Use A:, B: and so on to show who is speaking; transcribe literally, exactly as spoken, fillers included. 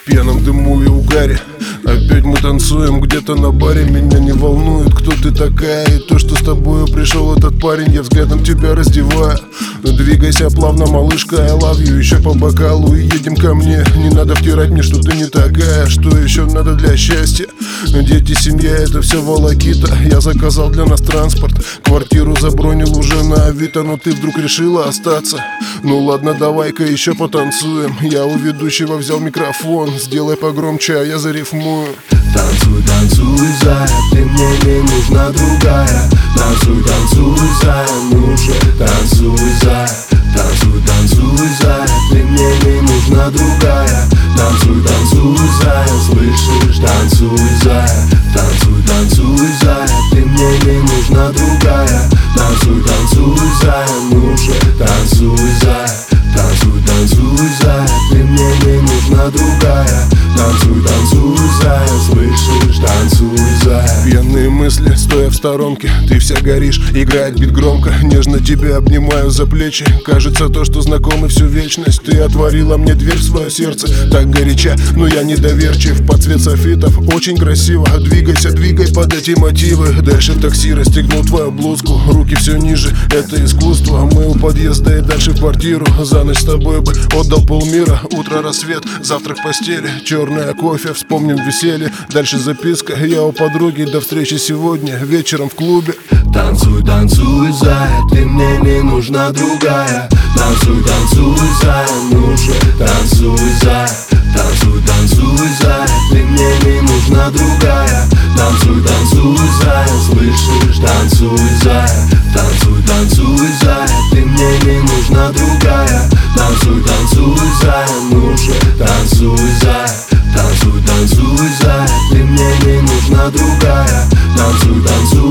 A: пьяном дыму и угаре. Опять мы танцуем где-то на баре. Меня не волнует, кто ты такая, и то, что с тобою пришел этот парень. Я взглядом тебя раздеваю. Двигайся плавно, малышка, I love you. Еще по бокалу и едем ко мне. Не надо втирать мне, что ты не такая. Что еще надо для счастья? Дети, семья, это все волокита. Я заказал для нас транспорт, квартиру забронил уже на Авито. Но ты вдруг решила остаться. Ну ладно, давай-ка еще потанцуем. Я у ведущего взял микрофон. Сделай погромче, а я зарифмую.
B: Танцуй, танцуй, зая, ты мне не нужна другая. Танцуй, танцуй, зая, ну же, танцуй, зая. Танцуй, танцуй, зая, ты мне не нужна другая. Танцуй, танцуй, зая, слышишь, танцуй, зая. Танцуй, танцуй, зая, ты мне не нужна другая. Танцуй, танцуй, зая, ну же, танцуй, зая. Танцуй, танцуй, зая, ты мне не нужна другая. Танцуй, танцуй, зая, слышишь, танцуй, зая.
A: Пьяные мысли, стоя в сторонке, ты вся горишь, играет бит громко. Нежно тебя обнимаю за плечи. Кажется, то, что знакомы всю вечность. Ты отворила мне дверь в свое сердце. Так горяча, но я недоверчив. Под цвет софитов, очень красиво. Двигайся, двигай под эти мотивы. Дальше в такси расстегнул твою блузку. Руки все ниже, это искусство. Мы у подъезда и дальше в квартиру. За ночь с тобой бы отдал полмира. Утро, рассвет, завтрак в постели, черное кофе, вспомним веселье. Дальше записка, я у подруги. До встречи сегодня вечером в клубе.
B: Танцуй, танцуй, зая, ты мне не нужна другая. Танцуй, танцуй, зая, ну же, танцуй, зая. Танцуй, танцуй, зая, ты мне не нужна другая. Танцуй, танцуй, зая, слышишь, танцуй, зая. Танцуй, танцуй, зая, ты мне не нужна другая. Танцуй, танцуй, зая, ну же, танцуй, зая. Танцуй, танцуй, зая, ты мне не нужна другая. Танцуй, танцуй,